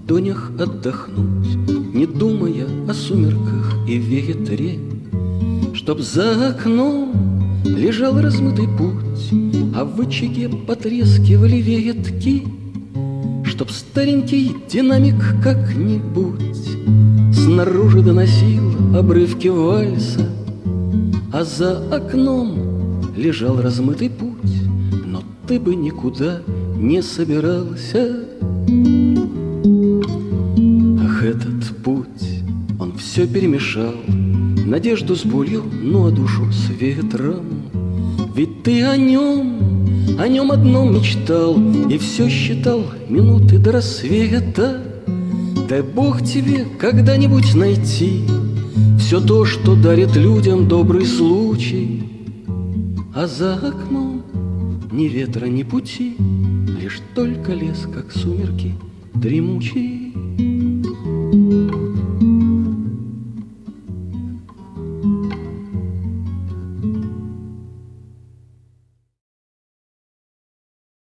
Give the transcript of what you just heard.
ладонях отдохнуть, не думая о сумерках и ветре, чтоб за окном лежал размытый путь, а в очаге потрескивали ветки, чтоб старенький динамик как-нибудь снаружи доносил обрывки вальса, а за окном лежал размытый путь, но ты бы никуда не собирался. Ах, этот путь, он все перемешал, надежду с болью, ну а душу с ветром. Ведь ты о нем одном мечтал и все считал минуты до рассвета. Дай Бог тебе когда-нибудь найти все то, что дарит людям добрый случай. А за окном ни ветра, ни пути, лишь только лес, как сумерки, дремучий.